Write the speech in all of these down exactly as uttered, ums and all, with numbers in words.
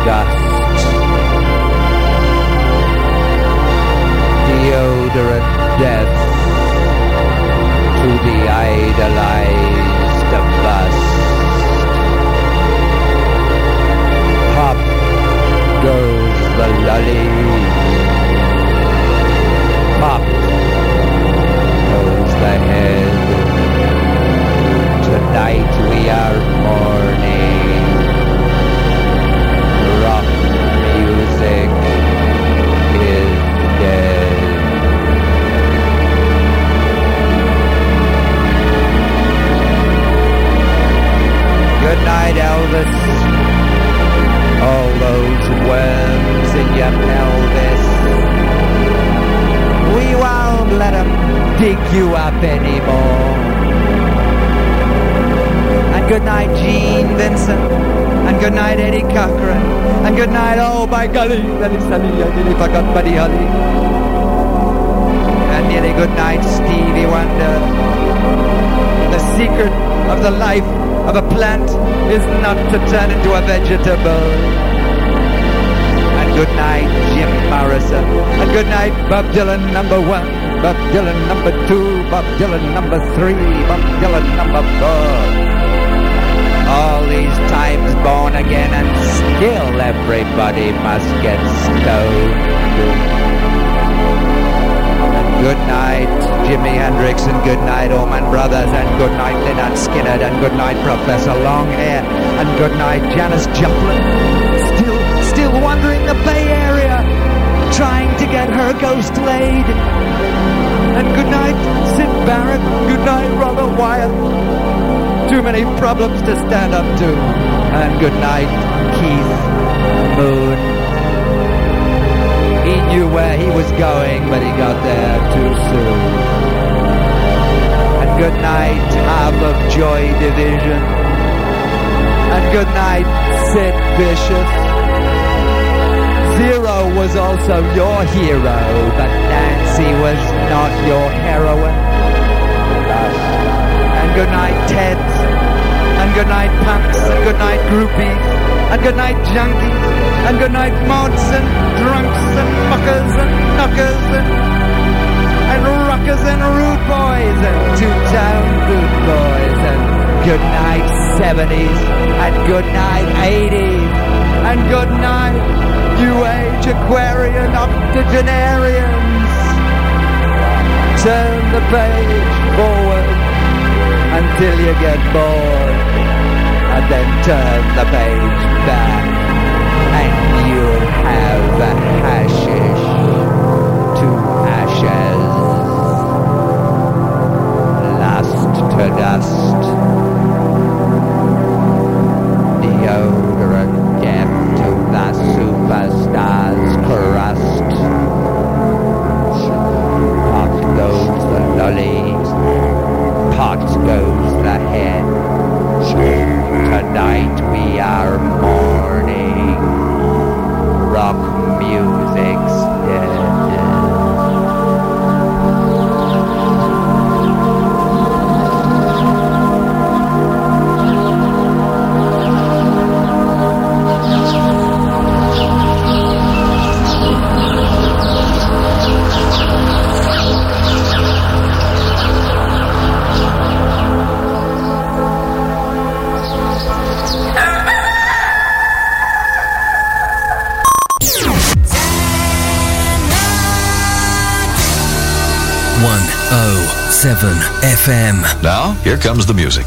dust. Deodorant death to the idolized bust. Pop goes the lully. Pop goes the head. Tonight we are mourning. Rock music is dead. Good night, Elvis. All those worms in your pelvis. We won't let them dig you up anymore. And good night, Gene Vincent. And good night, Eddie Cochran. And good night, oh by golly, Nelly Sully, I nearly forgot Buddy Holly. And nearly good night, Stevie Wonder. The secret of the life of a plant is not to turn into a vegetable. And good night, Jim Morrison. And good night, Bob Dylan number one, Bob Dylan number two, Bob Dylan number three, Bob Dylan number four. All these times born again, and still everybody must get stoned. And good night, Jimi Hendrix, and good night, Allman Brothers, and good night, Lynyrd Skynyrd, and good night, Professor Longhair, and good night, Janis Joplin. Still, still wandering the Bay Area, trying to get her ghost laid. And good night, Syd Barrett. Good night, Robert Wyatt. Too many problems to stand up to. And good night, Keith Moon. He knew where he was going, but he got there too soon. And good night, half of Joy Division. And good night, Sid Vicious. Zero was also your hero, but Nancy was not your heroine. And good night, Ted. And good night, punks. And good night, groupies. And good night, junkies. And good night, mods and drunks and muckers and knockers and, and rockers and rude boys and two-town good boys. And good night, seventies. And good night, eighties. And good night, New Age Aquarian octogenarians. Turn the page forward until you get bored, and then turn the page back, and you'll have a hashish to ashes, lust to dust, deodorant death to the superstar's crust. Pot goes the lolly, pot goes the head. Tonight we are mourning. Rock music's dead. one oh seven F M. Now, here comes the music.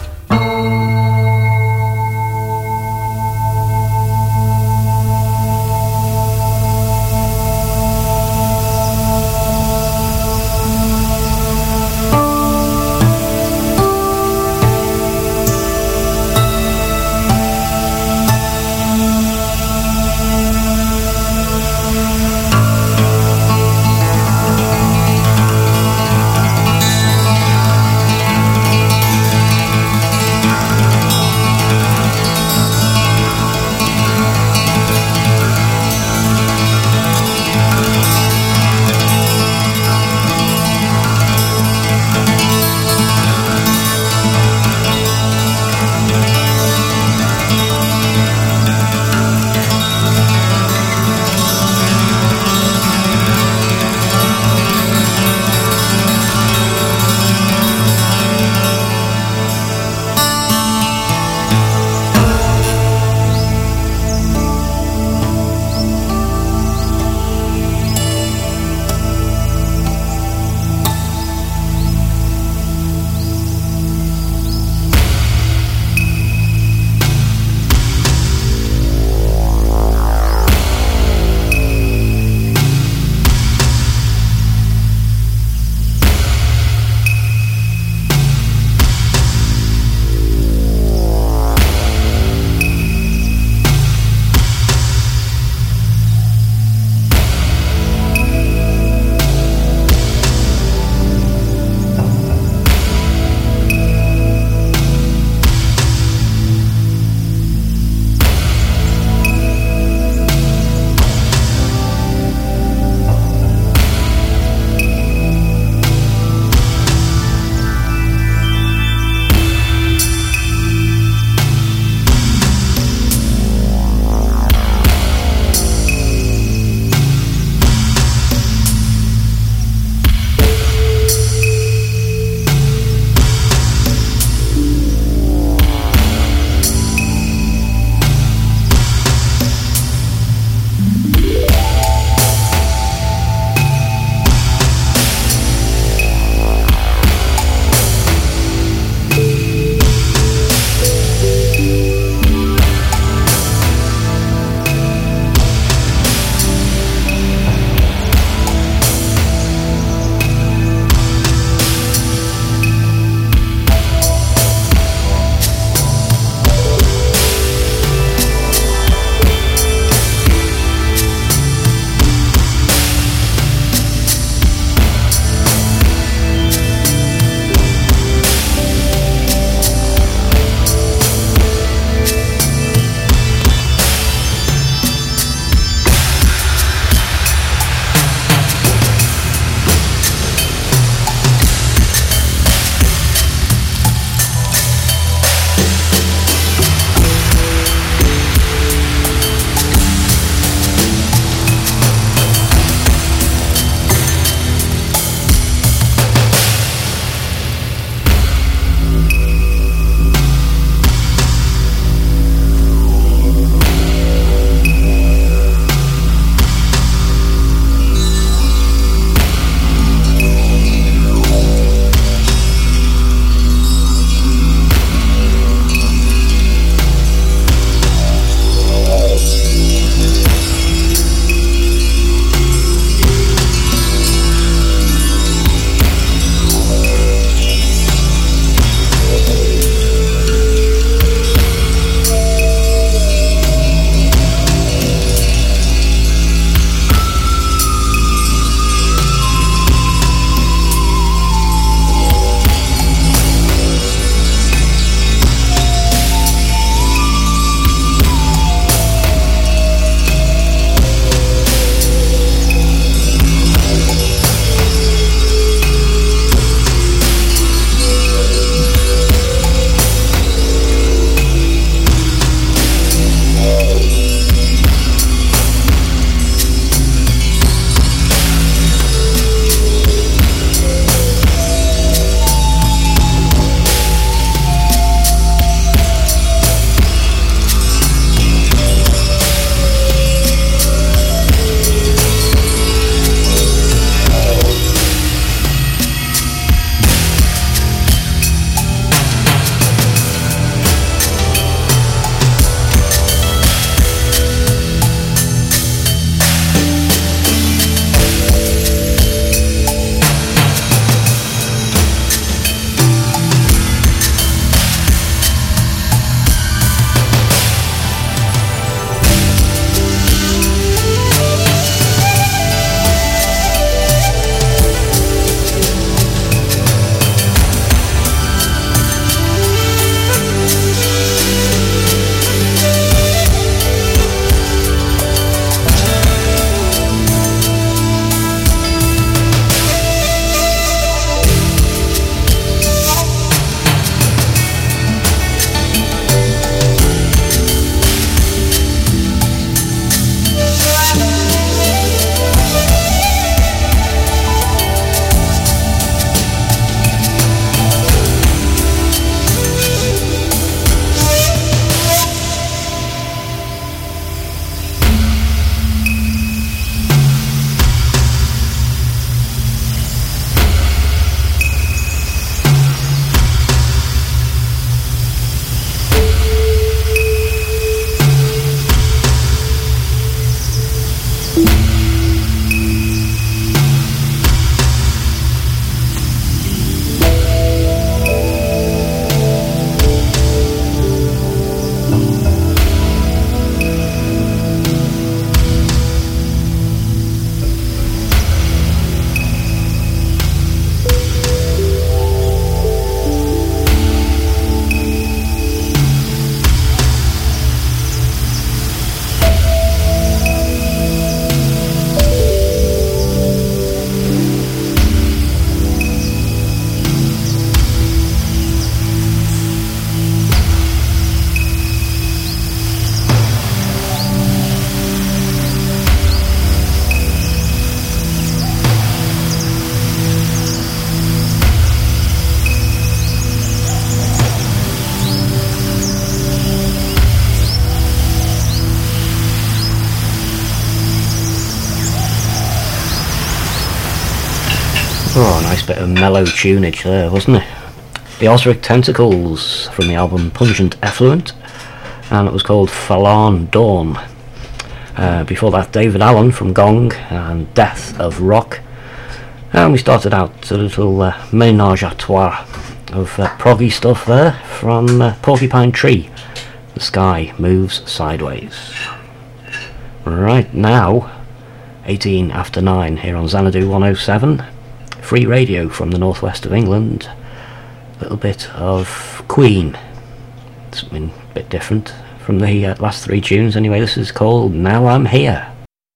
Oh, a nice bit of mellow tunage there, wasn't it? The Osric Tentacles from the album Pungent Effluent, and it was called Forlorn Dawn. Uh, before that, David Allen from Gong and Death of Rock. And we started out a little uh, ménage à trois of uh, proggy stuff there from uh, Porcupine Tree. The Sky Moves Sideways. Right now, eighteen after nine here on Xanadu one oh seven. Free radio from the northwest of England. A little bit of Queen. Something a bit different from the uh, last three tunes. Anyway, this is called Now I'm Here.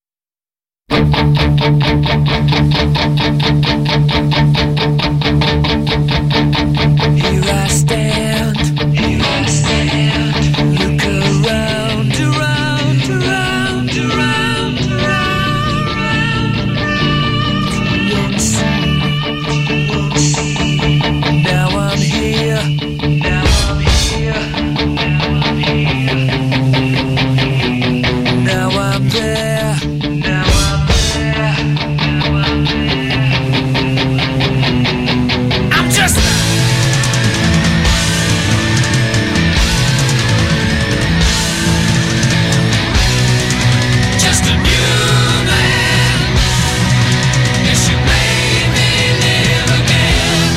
Here I stand, here I stand, look around, around, around, around, around, you won't see, you won't see, now I'm here, now I'm here, now I'm here, now I'm there, now I'm there, now I'm there, I'm just Just a new man. Yes, you made me live again.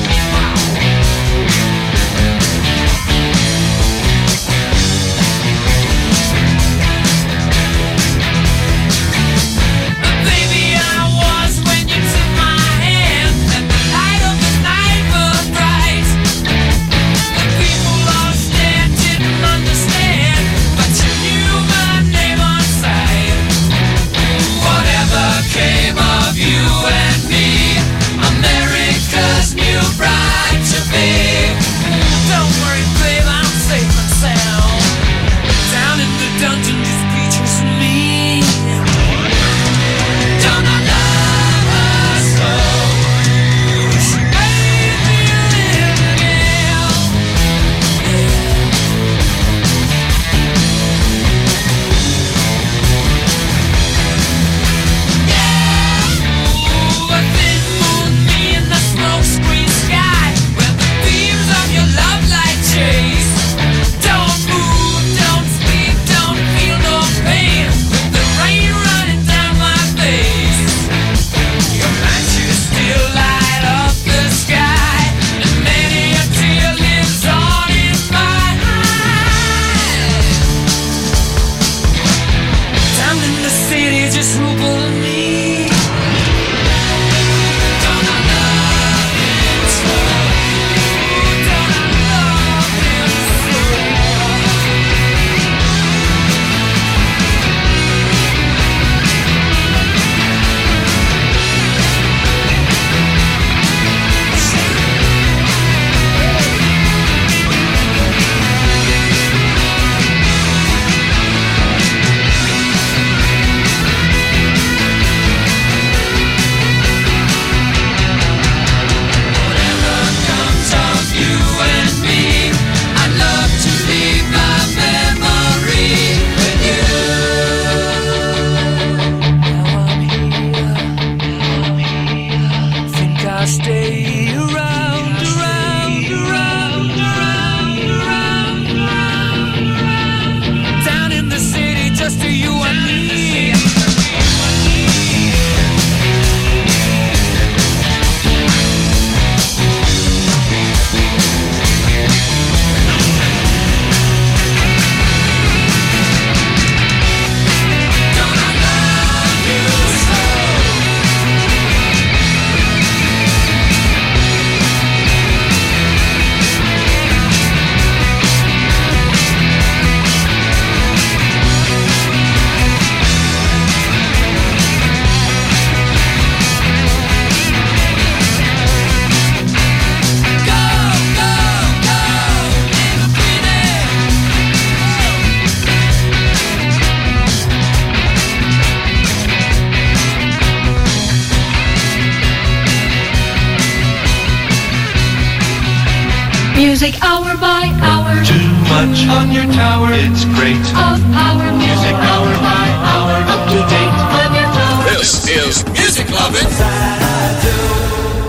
Baby, I was when you took my hand, and the light of the night burned bright. The people all stared, didn't understand, but you knew my name on sight. Whatever came of you and me, America's new bride to be. Don't worry, babe, I'm safe and sound. Down in the dungeon, just creatures and me. Don't I love her so? She made me live again. Ooh, a thin moon, me in the smoke screen sky, where the beams of your love light chase. Don't move, don't speak, don't feel no pain, with the rain running down my face. Your matches still light up the sky, and many a tear lives on in my eyes. Down in the city, just Rupel and me. Don't I love him so? Don't I love him so? Whatever comes of you and me, I'd love to leave my memory with you. Now I'm here, now I'm here. Think I'll stay around, around, around, around, around, around. Down in the city, just to you and me. Don't I love you so? Go, go, go, little Queenie. Music hour by hour Too much on your tower. It's great. of our Music hour by hour. Up to date. on your tower. This is Music Lovin'.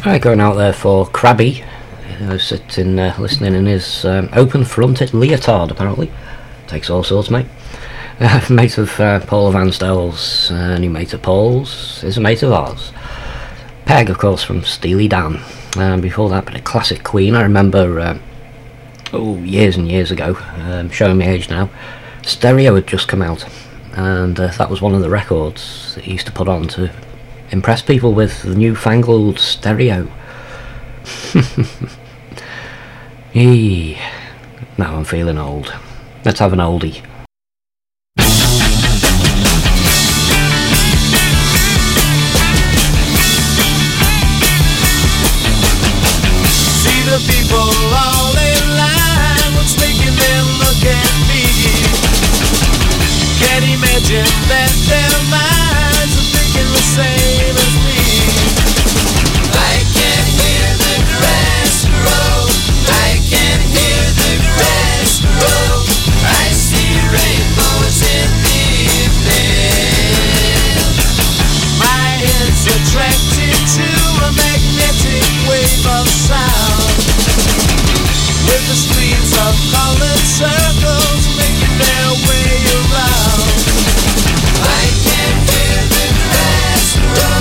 Right, going out there for Krabby, who's sitting uh, listening in his um, open-fronted leotard, apparently. Takes all sorts, mate. Uh, mate of uh, Paul Van Stel's, uh, and he mate of Paul's, is a mate of ours. Peg, of course, from Steely Dan. Um, before that, but a classic Queen. I remember, uh, oh, years and years ago, um, showing my age now, Stereo had just come out, and uh, that was one of the records that he used to put on to impress people with the newfangled stereo. Eee. Now I'm feeling old. Let's have an oldie. See the people all in line, what's making them look at me? Can't imagine that their minds are thinking the same as me. I can hear the grass grow, I can hear the grass grow, I see rainbows in the evening. My head's attracted to a magnetic wave of sound, with the streets of colored circles making their way around. I can hear the grass grow,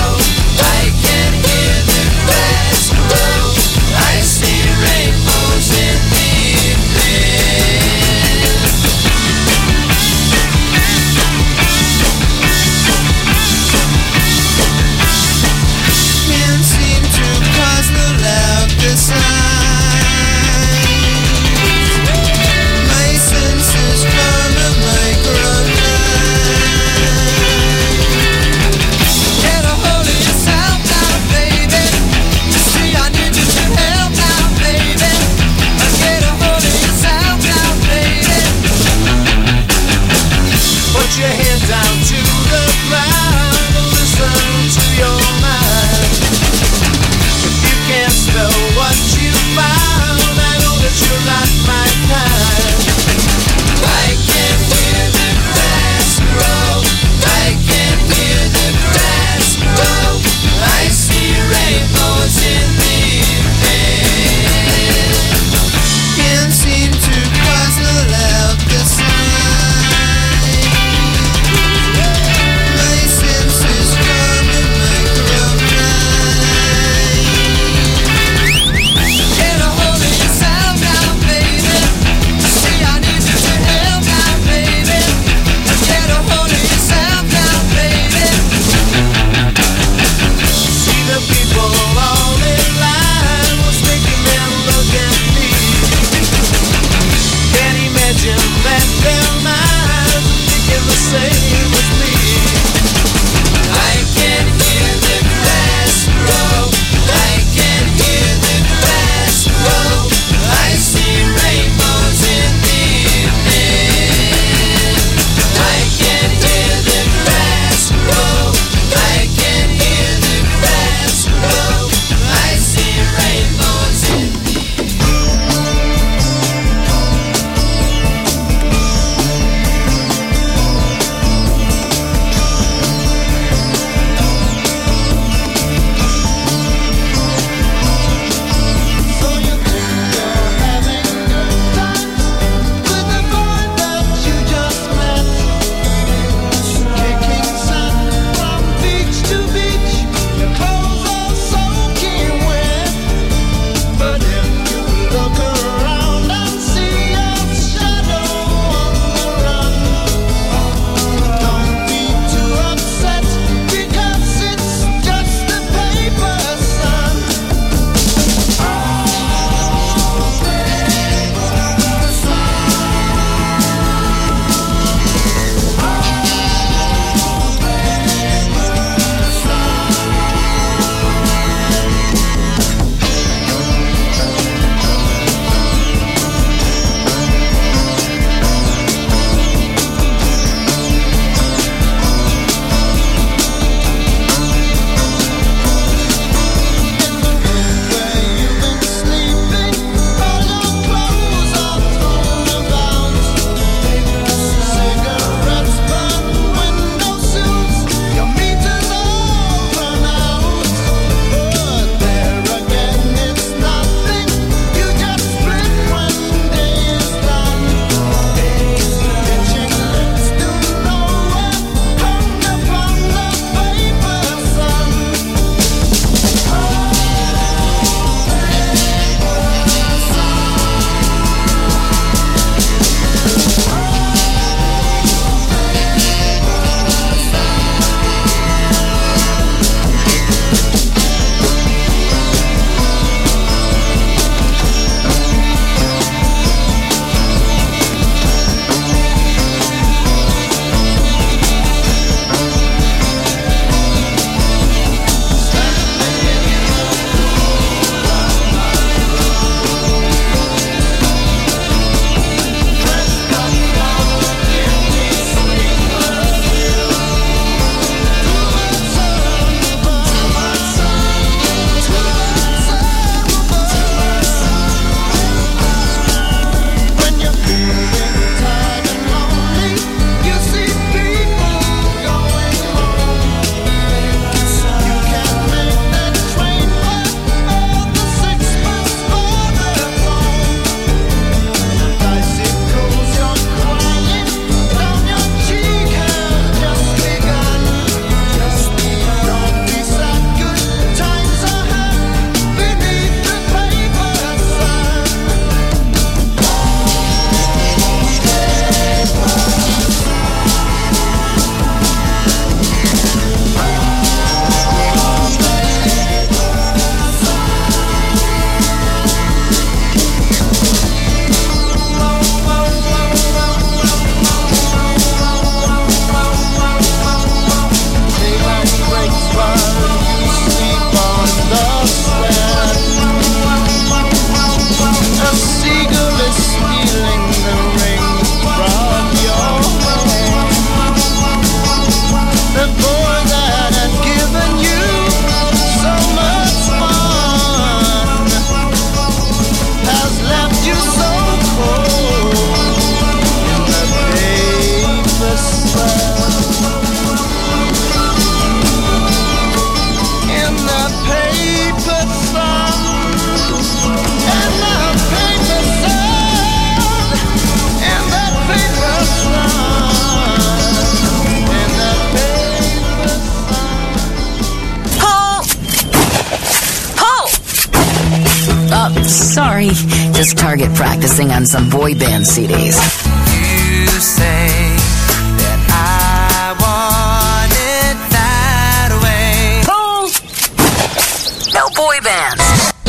Sorry, just Target practicing on some boy band C Ds. You say that I want it that way. Pull! No boy bands.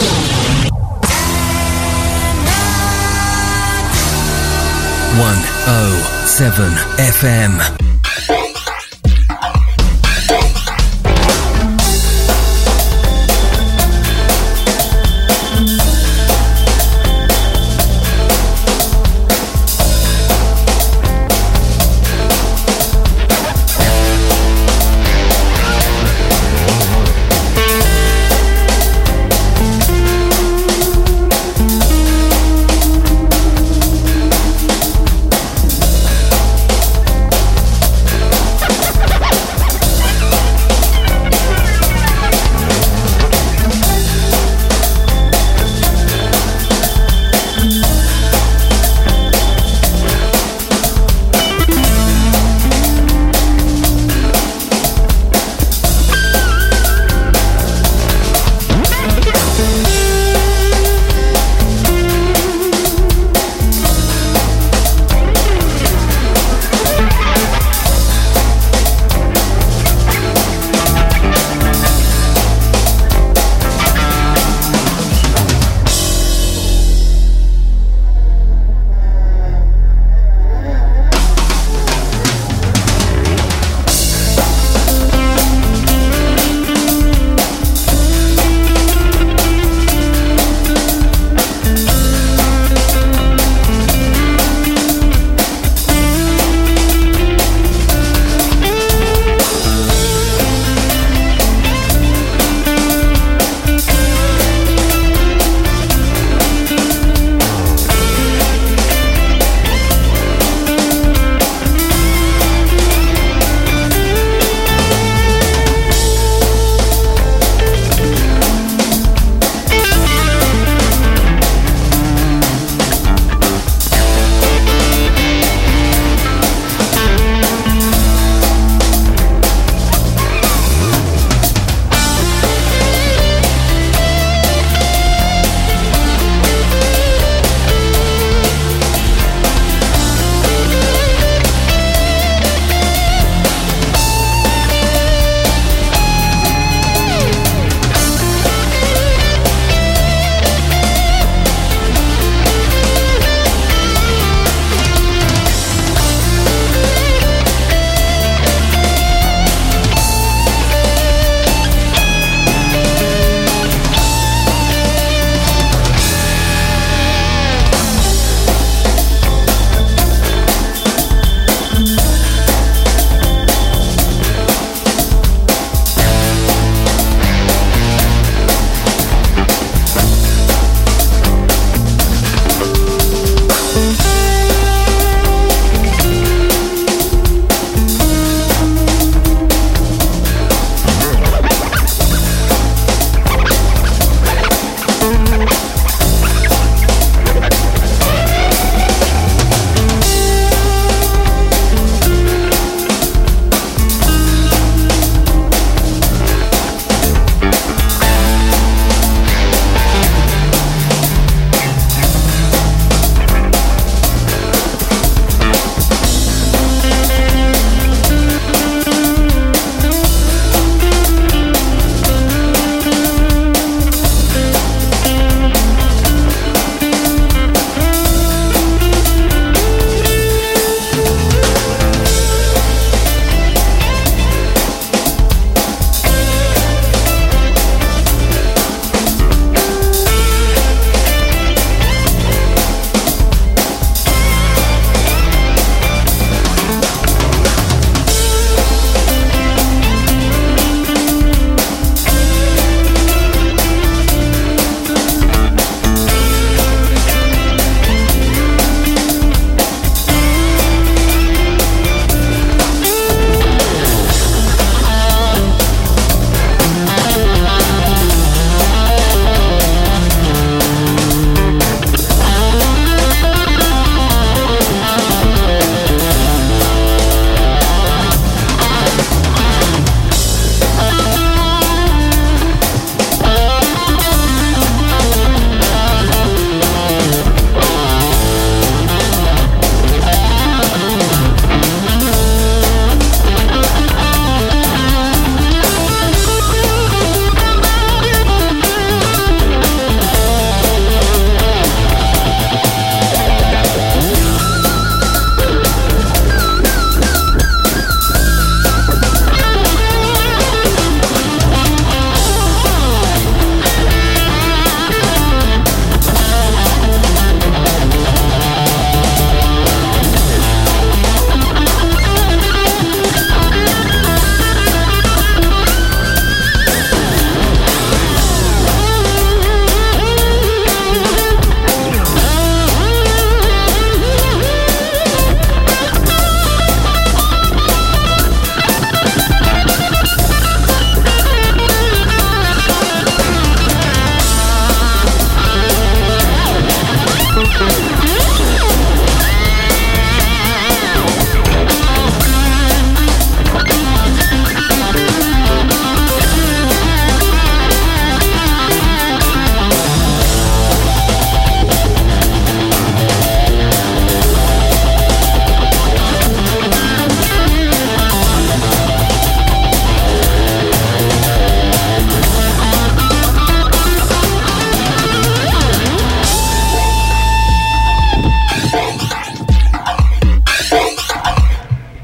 one oh seven F M.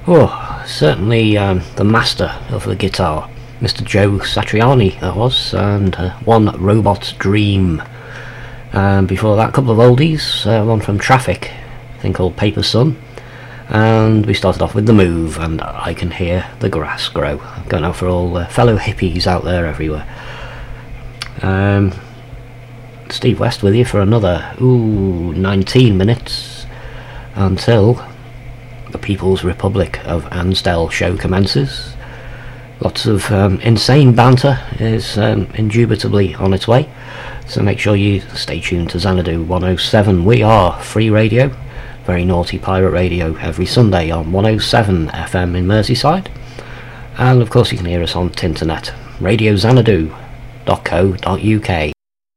Oh, certainly um, the master of the guitar, Mister Joe Satriani, that was, and uh, One Robot's Dream. Um, before that, a couple of oldies, uh, one from Traffic, a thing called Paper Sun, and we started off with The Move and I Can Hear the Grass Grow. Going out for all uh, fellow hippies out there everywhere. Um, Steve West with you for another, ooh, nineteen minutes until the People's Republic of Ansdell show commences. Lots of um, insane banter is um, indubitably on its way, so make sure you stay tuned to Xanadu one oh seven. We are free radio, very naughty pirate radio, every Sunday on one oh seven F M in Merseyside, and of course you can hear us on Tinternet, radio xanadu dot co dot U K.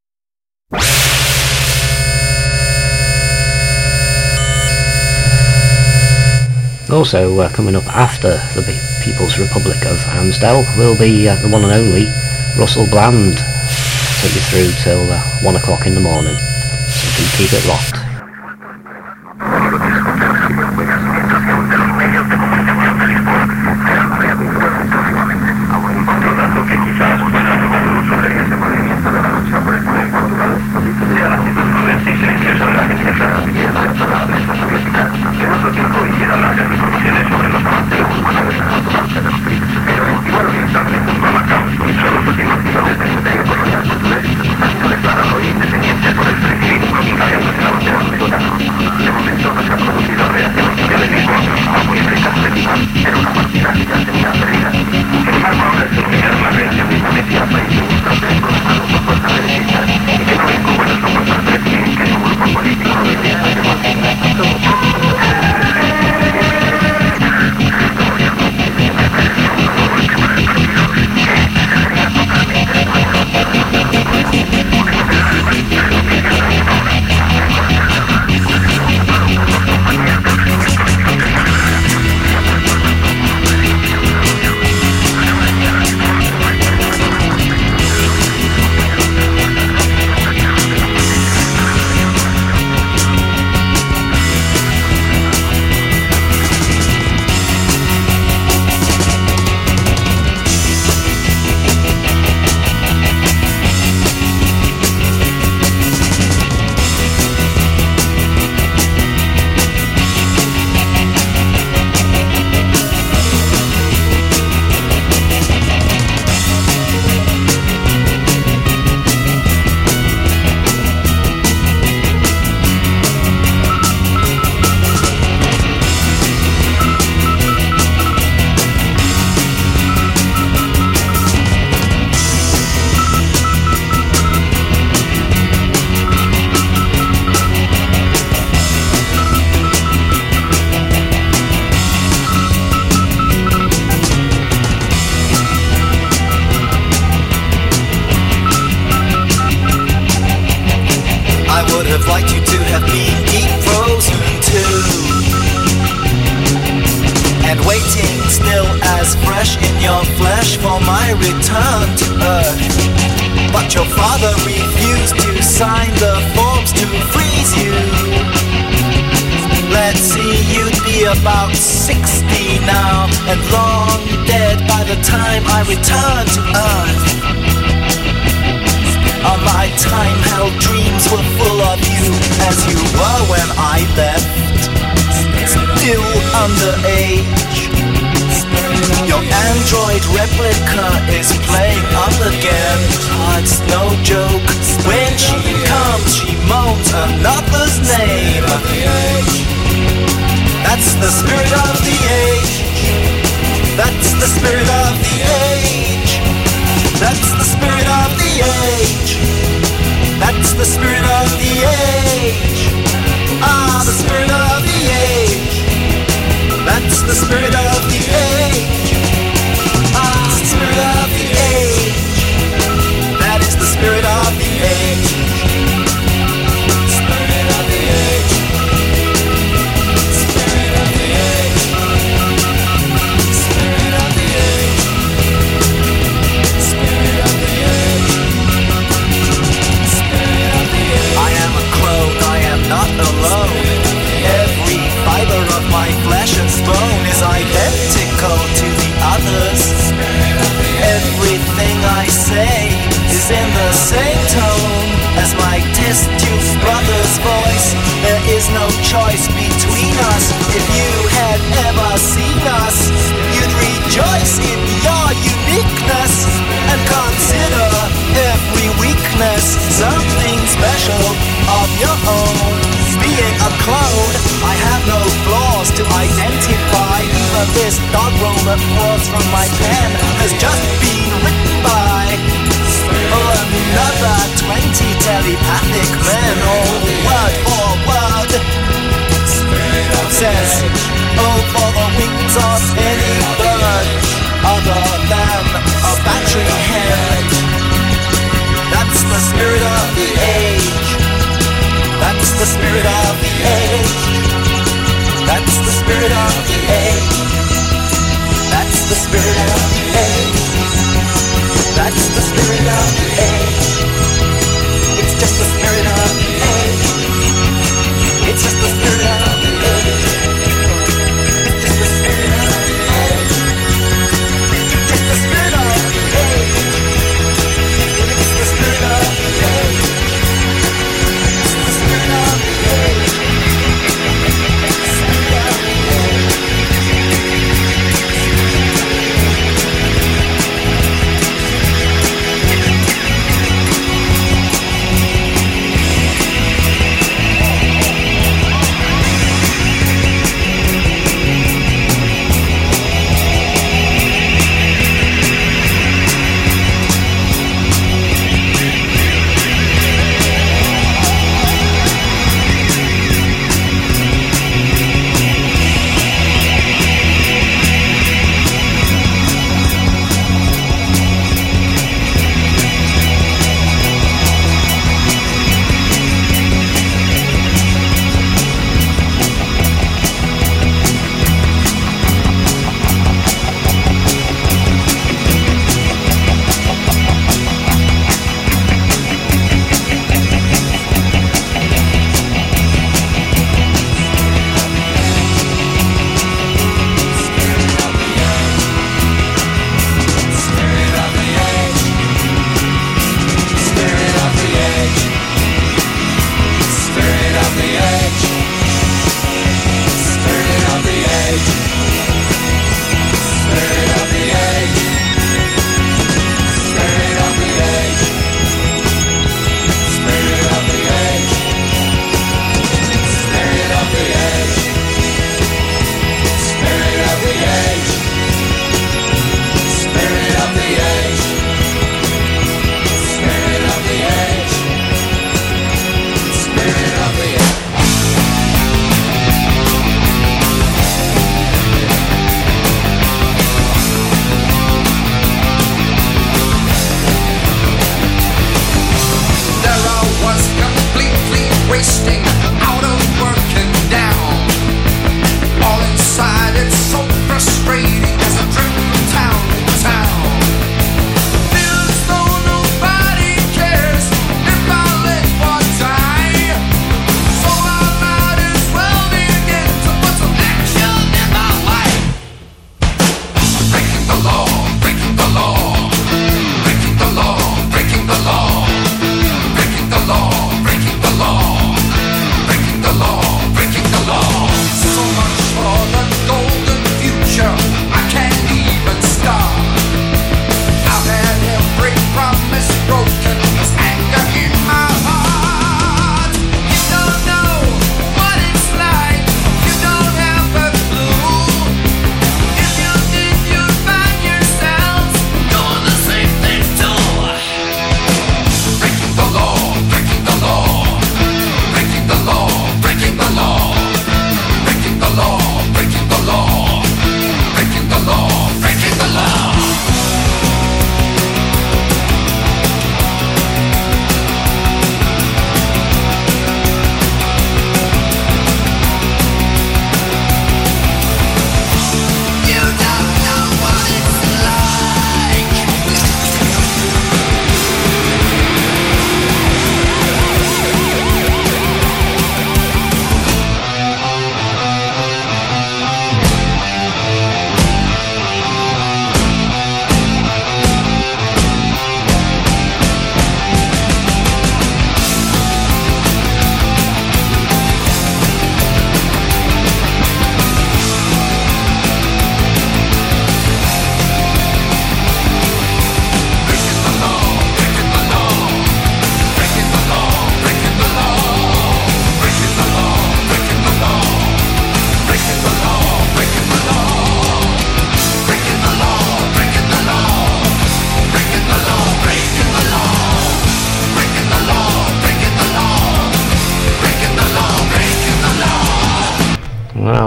Also, uh, coming up after the People's Republic of Ansdell will be uh, the one and only Russell Bland. Take you through till uh, one o'clock in the morning. So do keep it locked. this doggerel that pours from my pen has just been written by oh, another twenty telepathic men, all word for word. Says, oh, for the wings of any bird other than a battery head. That's the spirit of the age. That's the spirit of the age. That's the spirit of the age. That's the spirit of the age. That's the spirit of the age. It's just the spirit of the age. It's just the spirit of the age. It's just the spirit of the age. It's just the spirit of the age. It's the spirit of the age. It's the spirit of the age. Spirit of the age.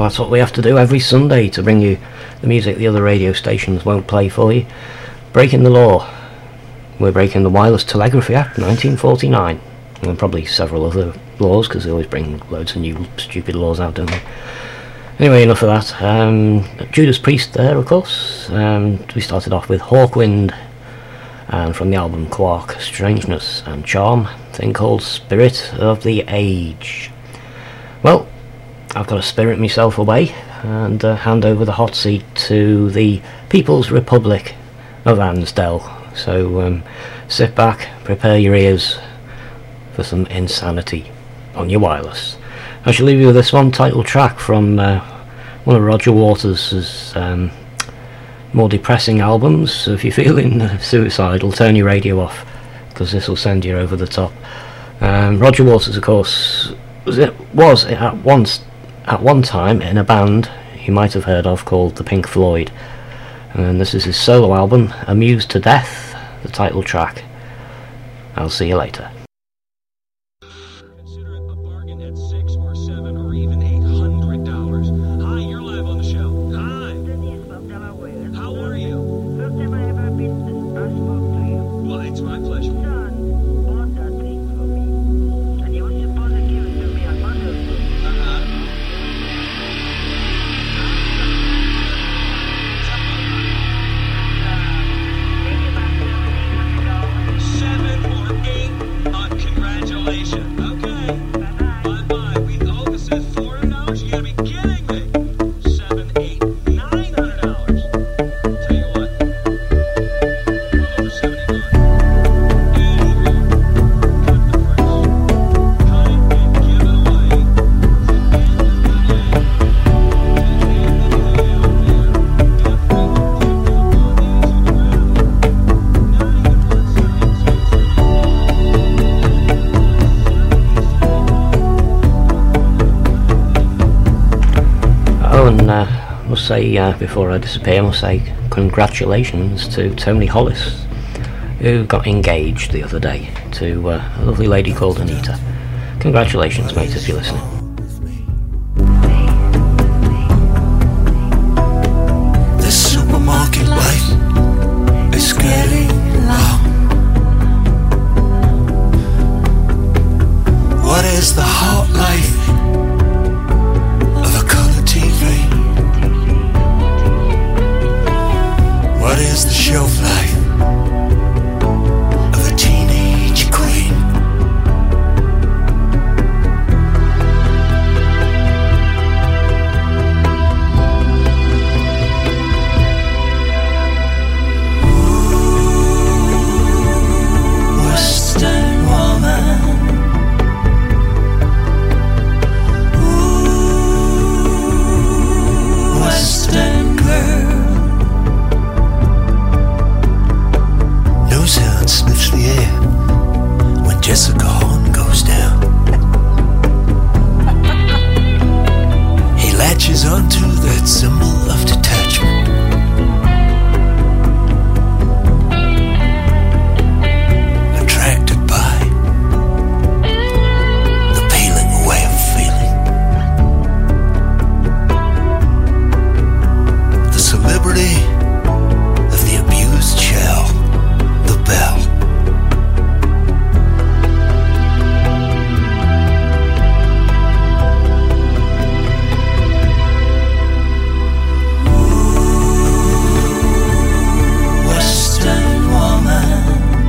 that's what we have to do every Sunday to bring you the music the other radio stations won't play for you. Breaking the law. We're breaking the Wireless Telegraphy Act nineteen forty-nine, and probably several other laws, because they always bring loads of new stupid laws out, don't they? Anyway, enough of that. Um, Judas Priest there, of course. Um, we started off with Hawkwind, and from the album Quark, Strangeness and Charm, a thing called Spirit of the Age. Well, I've got to spirit myself away and uh, hand over the hot seat to the People's Republic of Ansdell. So um, sit back, prepare your ears for some insanity on your wireless. I shall leave you with this one title track from uh, one of Roger Waters' um, more depressing albums. So if you're feeling uh, suicidal, turn your radio off, because this will send you over the top. Um, Roger Waters, of course, was, it, was at once at one time in a band you might have heard of called the Pink Floyd, and this is his solo album, Amused to Death, the title track. I'll see you later. Consider it a bargain at six or seven or even eight hundred dollars. Hi, you're live on the show. Hi. How are you? First time I ever been, I spoke to you. Well, it's my pleasure. Son bought that thing for me, and he was supposed to give it to me on Mother's Day. Uh-huh. Maybe about seven, eight hundred dollars. Seven or eight. Uh, congratulations. Okay. Bye-bye. We, oh, this says four hundred dollars? You gotta be kidding me. Seven, eight, nine hundred dollars. Tell you what. Over seventy-nine. Anywhere. Cut the price. Cut it and give it away. Oh, and uh, I must say, uh, before I disappear, I must say congratulations to Tony Hollis, who got engaged the other day to uh, a lovely lady called Anita. Congratulations, mate, if you're listening. The supermarket light is getting low. What is the hot life of a color T V? What is the shelf life of a teenage queen? Western woman, ooh, Western girl, Newshound sniffs the air when Jessica Horn goes down. He latches onto that symbol of detachment. Attracted by the peeling away of feeling. The celebrity of the abused shell, the bell. Ooh, Western woman.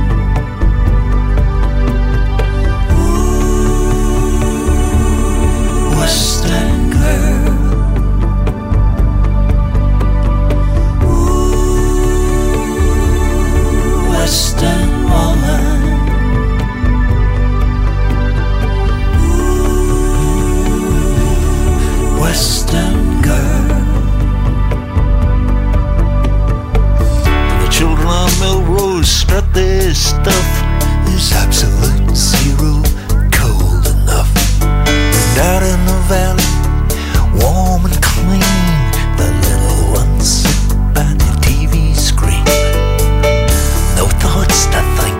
Western girl, ooh, Western woman, ooh, Western girl. The children on Melrose strut their stuff. There's absolute zero cold enough. And out in the valley, warm and clean, the little ones sit by the T V screen. No thoughts to think,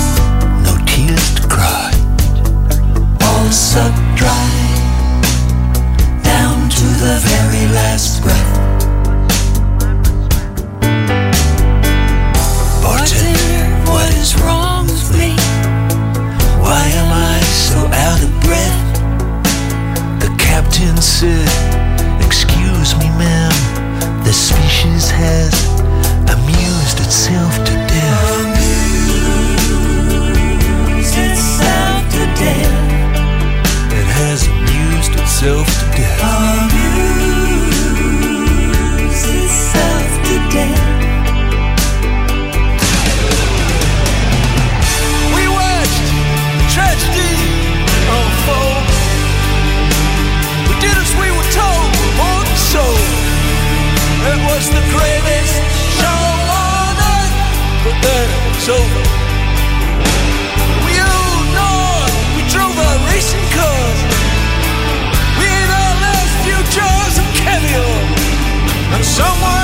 no tears to cry, all sucked dry it's over. We all know we drove our racing cars. We had our last few jars of caviar, and someone